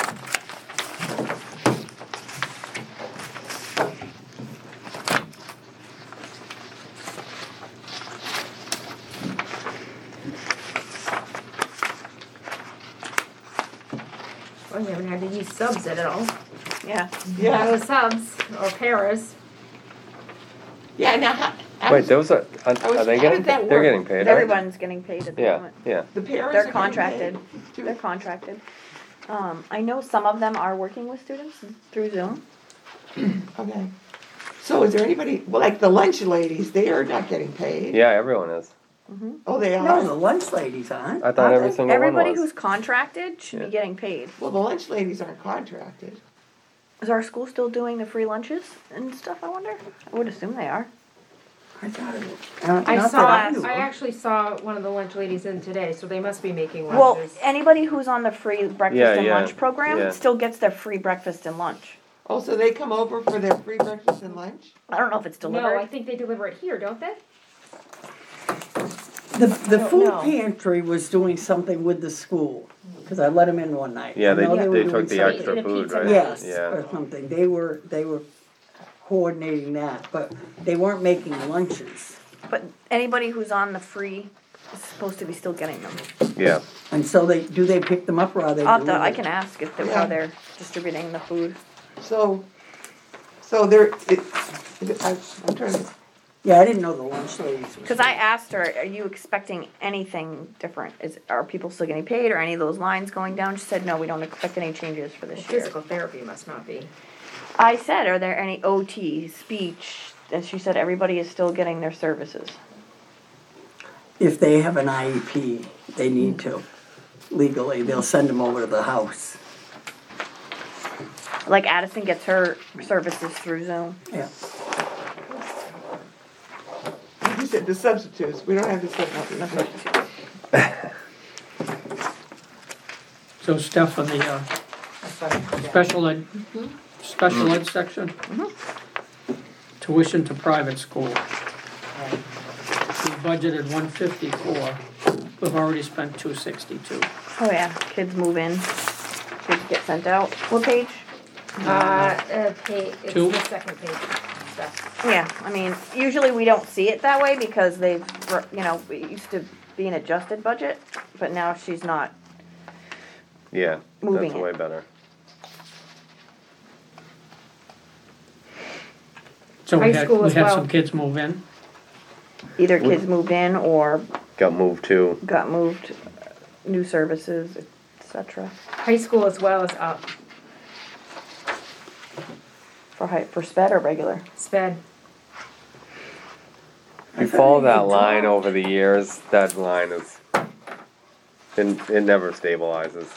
Well, you haven't had to use subs at all. Yeah. Yeah, No subs or paras. yeah, now, Wait, those are I they was- how getting, did that they're work? getting paid, right? Everyone's getting paid at the Yeah, moment. yeah. the parents They're are getting contracted. paid too? They're contracted. I know some of them are working with students through Zoom. Okay. So is there anybody, well, like the lunch ladies, they are not getting paid? Yeah, everyone is. Oh, they No, the are? lunch ladies aren't. I thought are every they? single one Everybody was. who's contracted should Yeah. be getting paid. Well, the lunch ladies aren't contracted. Is our school still doing the free lunches and stuff, I wonder? I would assume they are. I thought it was. I not saw, that knew I of. actually saw one of the lunch ladies in today, so they must be making Well, lunches. anybody who's on the free breakfast Yeah, and yeah, lunch program yeah. still gets their free breakfast and lunch. Oh, so they come over for their free breakfast and lunch? I don't know if it's No, delivered. I think they deliver it here, don't they? The don't food know. pantry was doing something with the school, because I let them in one night. Yeah, I know they were took doing the something. extra In a food, pizza right? Yes, Yeah. or something, they were coordinating that, but they weren't making lunches. But anybody who's on the free is supposed to be still getting them. Yeah. And so do they pick them up or are they I delivered? can ask if they're, Yeah. how they're distributing the food. So there, I'm trying to, Yeah, I didn't know the lunch ladies. was- Cause I asked her, are you expecting anything different? Are people still getting paid or any of those lines going down? She said, no, we don't expect any changes for this year. Physical therapy must not be. I said, are there any OT, speech? And she said, everybody is still getting their services. If they have an IEP, they need to, legally, they'll send them over to the house. Like Addison gets her services through Zoom. Yeah, you said the substitutes, we don't have the substitutes. So Steph, on the, That's funny, yeah. special ed section? Tuition to private school. Right. We budgeted 154, we've already spent 262. Oh yeah, kids move in, kids get sent out. What page? It's Two. the second page stuff. Yeah, I mean, usually we don't see it that way because they've, you know, it used to be an adjusted budget, but now she's not. Yeah, Moving that's it. way better. So High school we as had well. some kids move in. Either kids moved in or Got moved too. got moved, new services, etc. High school as well is up, For sped or regular. sped. If you follow that line over the years, that line is, it never stabilizes.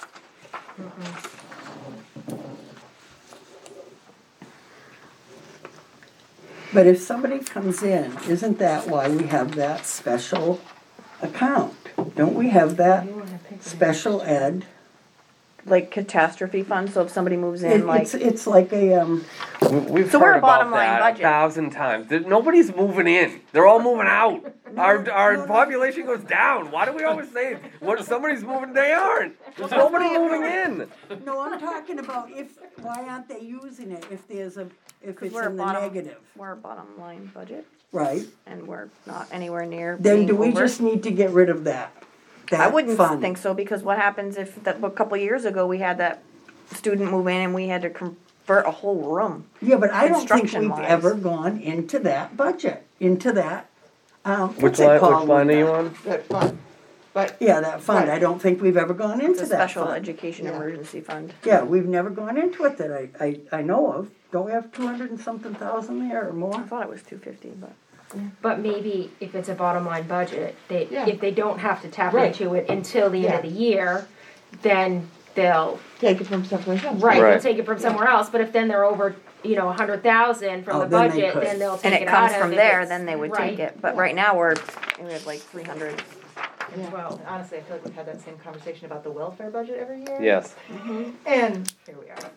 But if somebody comes in, isn't that why we have that special account? Don't we have that special ed? Like catastrophe fund, so if somebody moves in, like, It's like a, We've So we're heard a bottom about line that budget. 1,000 times. Nobody's moving in. They're all moving out. Our population goes down. Why do we always say when somebody's moving? They aren't. There's nobody moving in. no, I'm talking about why aren't they using it if if it's we're a in the bottom- negative, we're a bottom line budget, right? and we're not anywhere near Then being do we over. just need to get rid of that? I wouldn't fund? think so, because what happens if, a couple of years ago, we had that student move in and we had to convert a whole room? Yeah, but I don't think we've Construction-wise. ever gone into that budget, into that, Which what's it line? called? Which line are you Linda? on? That fund, but Yeah, that fund, Right. I don't think we've ever gone It's into a that special fund. education Yeah. emergency fund. Yeah, we've never gone into it that I know of. Don't we have 200 and something thousand there or I more? thought it was 250, but. But maybe if it's a bottom line budget, Yeah. if they don't have to tap Right. into it until the end of the year, then they'll, take it from someplace else. right, they'll Right. take it from somewhere else, but if then they're over, 100,000 from Oh, the then they budget, could. then they'll And take it it out comes of from if there, it's- then they would right, take it, but right now we have like 300. As well, and honestly, I feel like we've had that same conversation about the welfare budget every year. Yes. And here we are.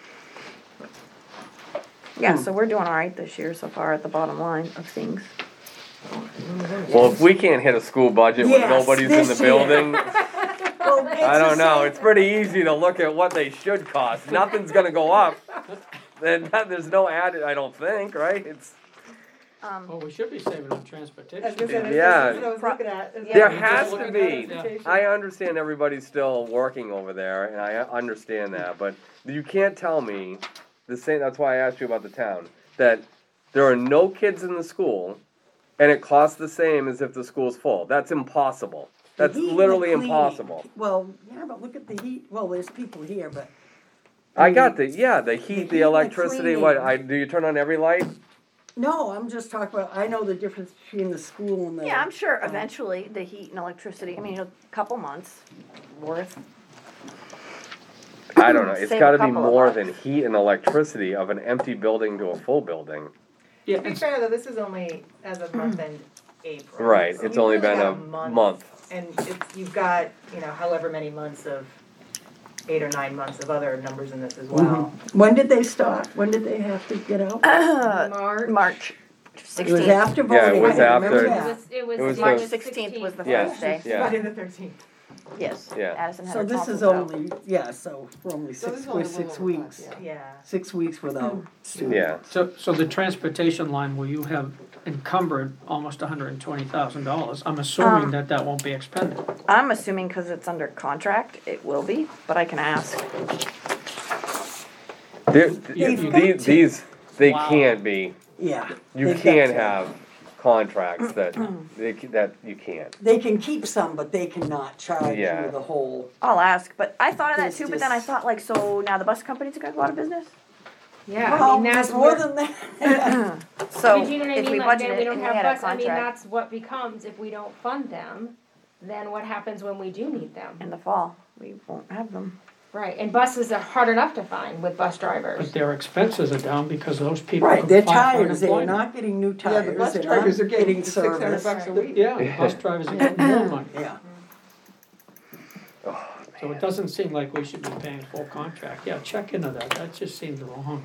Yeah, so we're doing all right this year so far at the bottom line of things. Well, if we can't hit a school budget when Yes, nobody's in this the year. building, Well, it's I the don't know. same- It's pretty easy to look at what they should cost. Nothing's gonna go up. Then there's no added. I don't think, right? It's Well, we should be saving on transportation. Yeah. That's what I was looking at. is there like, has look to at be. transportation. I understand everybody's still working over there, and I understand that. But you can't tell me the same. That's why I asked you about the town. That there are no kids in the school, and it costs the same as if the school's full. That's impossible. That's The heat and literally the cleaning. impossible. Well, yeah, but look at the heat. Well, there's people here, but I got the heat, heat the and the electricity. What? cleaning. Do you turn on every light? no, I'm just talking about. I know the difference between the school and the. Yeah, I'm sure eventually the heat and electricity, I mean, a couple months worth. I don't know. It's Save a got to be couple of more bucks. than heat and electricity of an empty building to a full building. Yeah, To be it's- fair though, this is only as of month end April. Right. So It's you've only really been got a month. And you've got, however many months of, 8 or 9 months of other numbers in this as well. When did they start? When did they have to get out? March. It was 16th. after Yeah, it voting. was I remember after- It that. was, it was, It was March the- 16th was the Yeah, first day. yeah. Friday the 13th. Yes. Yeah. Addison had So her this tonsils is out. only, so we're only So this six, is only we're a little 6 over weeks. months, Yeah. 6 weeks without students. Yeah. So the transportation line where you have encumbered almost $120,000, I'm assuming that won't be expended. I'm assuming because it's under contract, it will be, but I can ask. They've got to. They Wow. can't be. Yeah. You they've got can't to. have contracts that you can't. They can keep some, but they cannot charge Yeah. you the whole. I'll ask, but I thought of that It's too, but then I just- thought like, so now the bus company's gonna go out of business? yeah, I Well, mean, that's there's more where, than that. So but you know what I if we mean, like, budget then it we and don't we have had a bus, I mean, contract that's what becomes, if we don't fund them, then what happens when we do need them? in the fall, we won't have them. Right, and buses are hard enough to find with bus But drivers. their expenses are down because those people Right, can their apply for tires, they're unemployment. not getting new Yeah, tires, the bus they're drivers are not getting getting 600 service. bucks a week. Yeah, bus drivers are getting more money. Yeah, So it doesn't seem like we should be paying full contract. Yeah, check into that just seems wrong.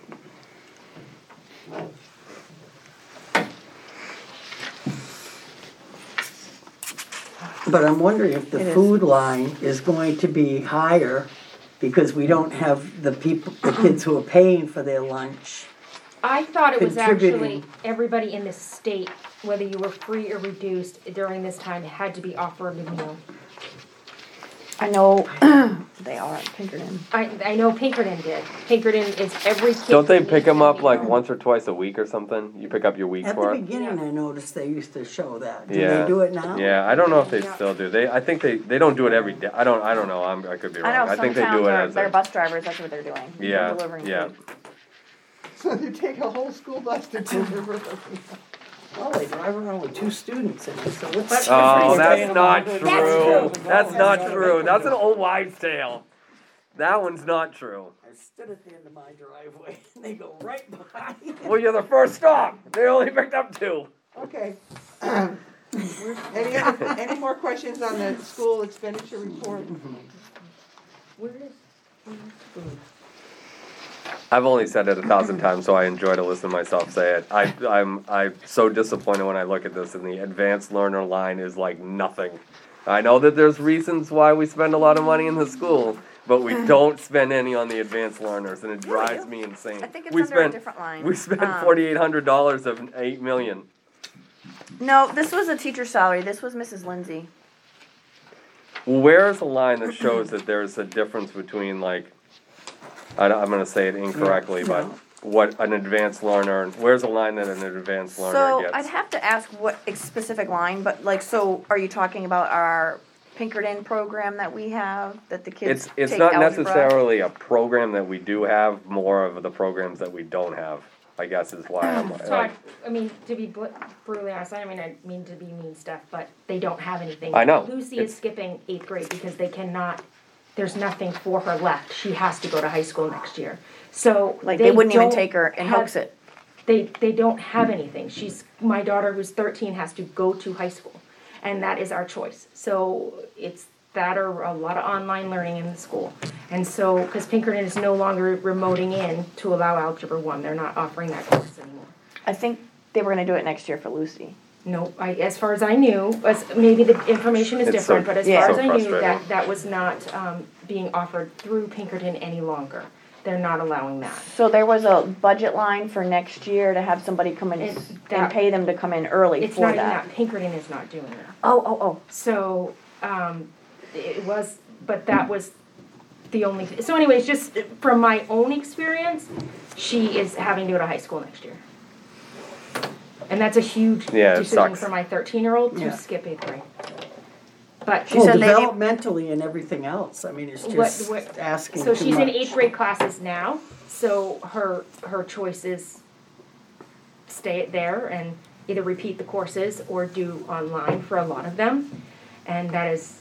But I'm wondering if It the is. food line is going to be higher because we don't have the kids who are paying for their lunch. I thought it was actually Contributing. everybody in the state, whether you were free or reduced during this time, had to be offered a meal. I know they are at Pinkerton. I know Pinkerton did. Pinkerton is every kid. Don't they needs pick them a up meal. like once or twice a week or something? You pick up your weeks At for the it? beginning, I noticed they used to show that. Do Yeah. they do it now? Yeah, I don't know if they Yeah. still do. I think they don't do it every day. I don't know. I could be wrong. I know I some think they do towns it are, as they're a, bus drivers, that's what they're doing. They're yeah, delivering yeah. food. So you take a whole school bus to deliver. Well, they drive around with 2 students in it, so what's But- Oh, Difference that's between not them. true. That's true. That's not true. That's an old wives' tale. That one's not true. I stood at the end of my driveway and they go right behind. Well, you're the first stop. They only picked up 2. Okay. Any more questions on the school expenditure report? Where is? I've only said it 1,000 times, so I enjoy to listen to myself say it. I'm so disappointed when I look at this, and the advanced learner line is like nothing. I know that there's reasons why we spend a lot of money in the school, but we don't spend any on the advanced learners, and it drives me insane. I think it's we under spent, a different line. We spent $4,800 of $8 million. No, this was a teacher salary, this was Mrs. Lindsay. Where's the line that shows that there's a difference between like, I'm gonna say it incorrectly, but what an advanced learner, where's the line that an advanced learner So gets? I'd have to ask what specific line, but like, so are you talking about our Pinkerton program that we have, that the kids take It's not algebra? necessarily a program that we do have, more of the programs that we don't have, I guess is why I'm Todd, like, I mean, to be brutally honest, I mean to be mean stuff, but they don't have anything. I know. Lucy It's- is skipping 8th grade because they cannot, there's nothing for her left. She has to go to high school next year. So Like, they wouldn't even don't take her in have- Hooksett. They don't have anything. My daughter who's 13 has to go to high school, and that is our choice. So it's that or a lot of online learning in the school. And so, because Pinkerton is no longer remoting in to allow Algebra 1, they're not offering that course anymore. I think they were gonna do it next year for Lucy. No, as far as I knew, maybe the information is It's different, so- but as Yeah. far as so I knew, frustrating. that was not being offered through Pinkerton any longer. They're not allowing that. So there was a budget line for next year to have somebody come in It- and that- pay them to come in early It's for not even that. that, Pinkerton is not doing that. Oh. So, it was, but that was the only, so anyways, just from my own experience, she is having to go to high school next year. And that's a huge Yeah, it decision sucks. for my 13-year-old Yeah. to skip 8th grade. But She said they- developmentally and everything else, I mean, it's just What- asking so too she's in much. 8th grade classes now, so her choice is stay there and either repeat the courses or do online for a lot of them. And that is,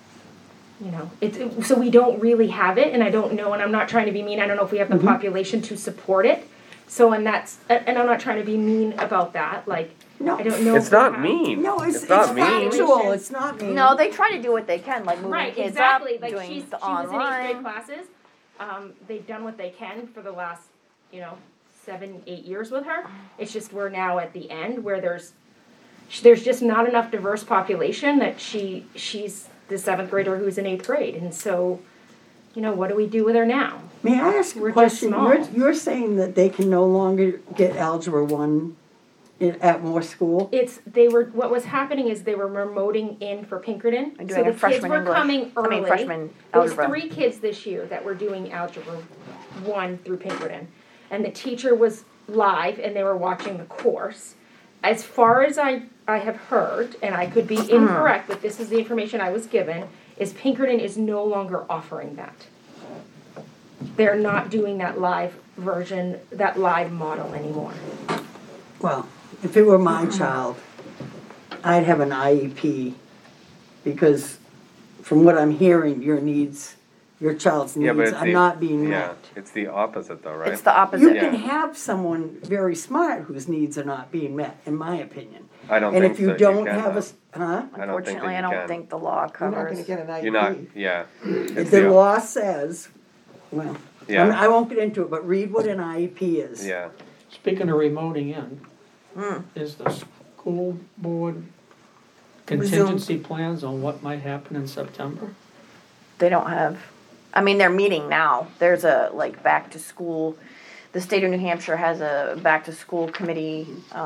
so we don't really have it, and I don't know, and I'm not trying to be mean, I don't know if we have the population to support it. So, and I'm not trying to be mean about that, like, No. I don't know. it's if we not have- mean. No, it's not mean. factual, it's not mean. No, they try to do what they can, like moving Right, kids exactly, up, like doing she the was in 8th grade online. classes, they've done what they can for the last, 7-8 years with her. It's just we're now at the end where there's just not enough diverse population that she's the 7th grader who's in 8th grade, and so, what do we do with her now? May I ask We're a just question? small. You're saying that they can no longer get Algebra 1 at Moore School? What was happening is they were remoting in for Pinkerton, And so doing the a kids freshman were English. coming early. Freshman There was algebra. 3 kids this year that were doing Algebra 1 through Pinkerton, and the teacher was live and they were watching the course. As far as I have heard, and I could be incorrect, but this is the information I was given, is Pinkerton is no longer offering that. They're not doing that live version, that live model anymore. Well, if it were my child, I'd have an IEP, because from what I'm hearing, your child's Yeah, but needs it's are the- not being Yeah, met. it's the opposite though, right? It's the You opposite. can Yeah. have someone very smart whose needs are not being met, in my opinion. I don't And think if so. you don't can, have a, though. s- huh? I don't think Unfortunately, that I you don't can. think the law You're not gonna covers. get an IEP. You're not, yeah. It's The law says, well, Yeah. I won't get into it, but read what an IEP is. Yeah, Speaking of remoting in, Hmm. is the school board contingency plans on what might happen in September? They don't have, I mean, they're meeting now. There's a, like, back to school, the state of New Hampshire has a back to school committee.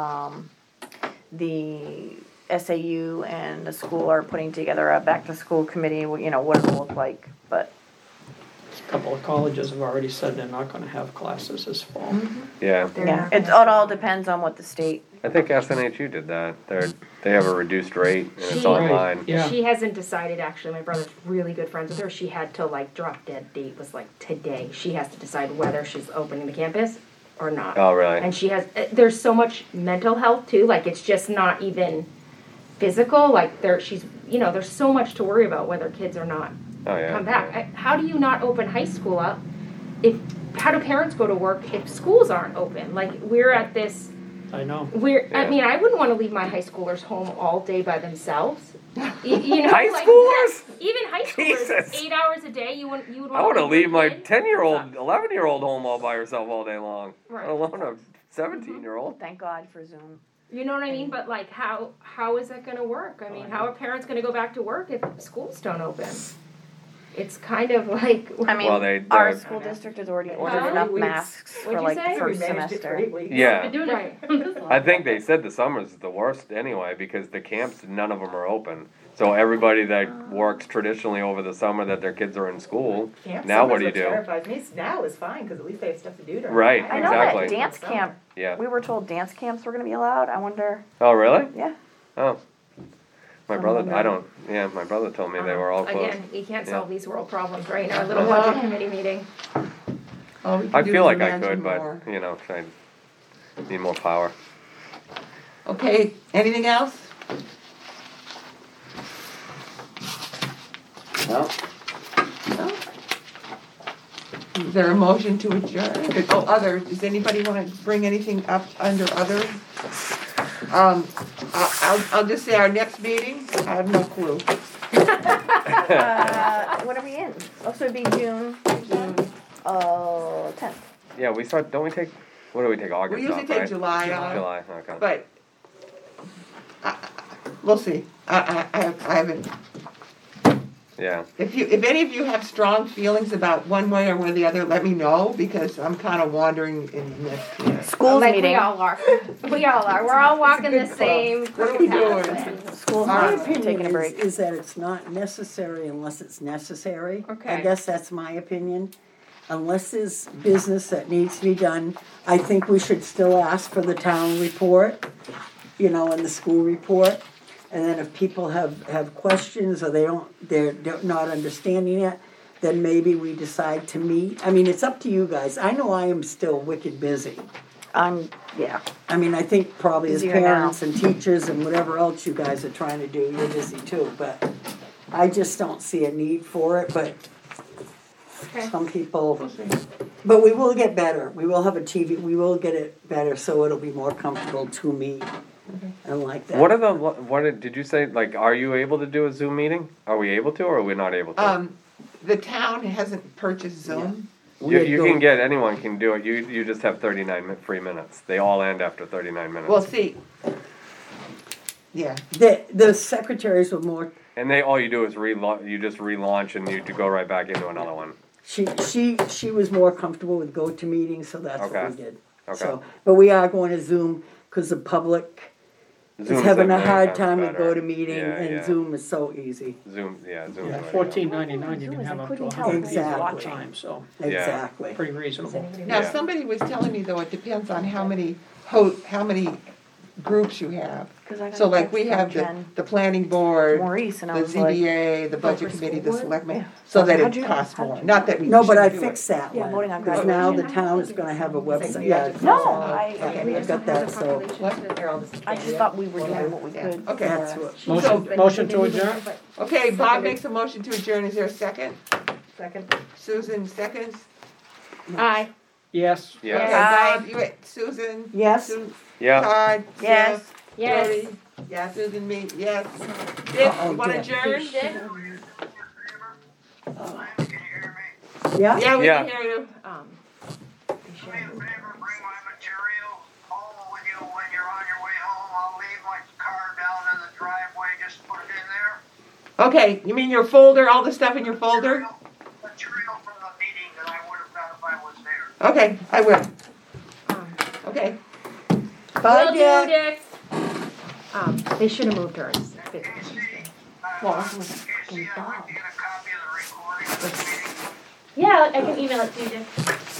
The SAU and the school are putting together a back to school committee, you know, what it'll look like, but A couple of colleges have already said they're not gonna have classes this fall. yeah. yeah, it all depends on what the state, I think SNHU did that. They have a reduced rate and it's She- online. Yeah. She hasn't decided, actually, my brother's really good friends with her, she had to like drop dead date was like today. She has to decide whether she's opening the campus or not. Oh, really? And she has, there's so much mental health too, like it's just not even physical, like she's, you know, there's so much to worry about whether kids are not Oh, yeah. come back. How do you not open high school up how do parents go to work if schools aren't open? Like, we're at this, I know. I mean, I wouldn't wanna leave my high schoolers home all day by themselves. You know, High like, schoolers? even high schoolers, Jesus. 8 hours a day, you would I wanna wanna leave my kid? 10-year-old, 11-year-old home all by herself all day long. Right. Let alone a 17-year-old. thank God for Zoom. You know what I mean? But like, how is that gonna work? I mean, how are parents gonna go back to work if schools don't open? It's kind of like. I mean, Well, our they- school district has already ordered Huh? enough Weeks. masks for What'd you like say? the first We managed it for semester. 8 weeks. Yeah. Right. I think they said the summer's the worst anyway, because the camps, none of them are open. So everybody that works traditionally over the summer that their kids are in school, Camp now what summers do you what do? terrifies me. Now is fine, cause at least they have stuff to do during. Right, the day. I know exactly. that dance camp, Yeah. we were told dance camps were gonna be allowed, I wonder, Oh, really? yeah. Oh. My I'm brother, wondering. I don't, yeah, my brother told me they were all closed. Again, we can't Yeah. solve these world problems right in our little budget committee meeting. All we can I do feel is like I imagine could, more. but, you know, I need more power. Okay, anything else? No. No? Is there a motion to adjourn? Oh, other, does anybody wanna bring anything up under other? I'll just say our next meeting, I have no clue. What are we in? Also it'd be June, 10th. Yeah, we start, don't we take, what do we take, August We usually off, take right? July off, July, okay. but we'll see. I haven't, Yeah, if any of you have strong feelings about one way or the other, let me know, because I'm kinda wandering in this here. School's Like meeting. we all are. We all are. We're all walking the good club. same. What are we doing? path. School's My meeting, taking opinion a break. is that it's not necessary unless it's necessary. I Okay. guess that's my opinion. Unless there's business that needs to be done, I think we should still ask for the town report, you know, and the school report. And then if people have questions or they're not understanding it, then maybe we decide to meet. I mean, it's up to you guys. I know I am still wicked busy. Yeah. I mean, I think probably as Busier now. parents and teachers and whatever else you guys are trying to do, you're busy too, but I just don't see a need for it, but Okay. some people, but we will get better. We will have a TV, we will get it better, so it'll be more comfortable to meet and like that. did you say, like, are you able to do a Zoom meeting? Are we able to, or are we not able to? The town hasn't purchased Zoom. You can get, anyone can do it, you just have 39 free minutes. They all end after 39 minutes. Well, see, yeah, The secretaries were more, And all you do is you just relaunch and you go right back into another one. she was more comfortable with GoToMeeting, so that's what we Okay. did. Okay. So, but we are going to Zoom, cause the public is Zoom's having a very hard much time with better. GoToMeeting, Yeah, and yeah. Zoom is so easy. Zoom's Yeah, way to go. $14.99, you can have up to Couldn't 100 help people at one Exactly. time, so Exactly. pretty reasonable. now Yeah. somebody was telling me though, it depends on how many groups you have. 'Cause I got So a like text we from have Jen the planning board, Maurice, and I the was like, ZBA, the budget for committee, school the board? selectmen, Yeah. so that How'd it you- costs how'd more, you- not that we No, but I shouldn't do it. fixed that Yeah, voting one, on because graduation. now the town is gonna have a website, Yeah. yeah. no, Okay. I got that, so They're all the same. I just thought we were doing what we could. Okay. that's what. Motion to adjourn? Okay, Bob makes a motion to adjourn, is there a second? Second. Susan seconds? Aye. Yes. Okay, Yeah, Aye. Bob, Susan? Yes? Sue, yeah. Todd? Yes. Jeff, Yes. Jody, Yeah, Susan, me, yes. Dick, Uh-oh, you wanna Dick. adjourn? Dick? Can you hear me? Yeah? Yeah, we Yeah. can hear you. Do me a favor, bring my material home with you when you're on your way home. I'll leave my car down in the driveway, just put it in there. Okay, you mean your folder, all the stuff in your folder? Material from the meeting that I would have done if I was there. Okay, I will. Okay, Bye, Will do, Dick. Dick. They should have moved hers. Casey, Well, Casey, I'd like to get a copy of the recording of this meeting. Yeah, I can email it to you, Dick.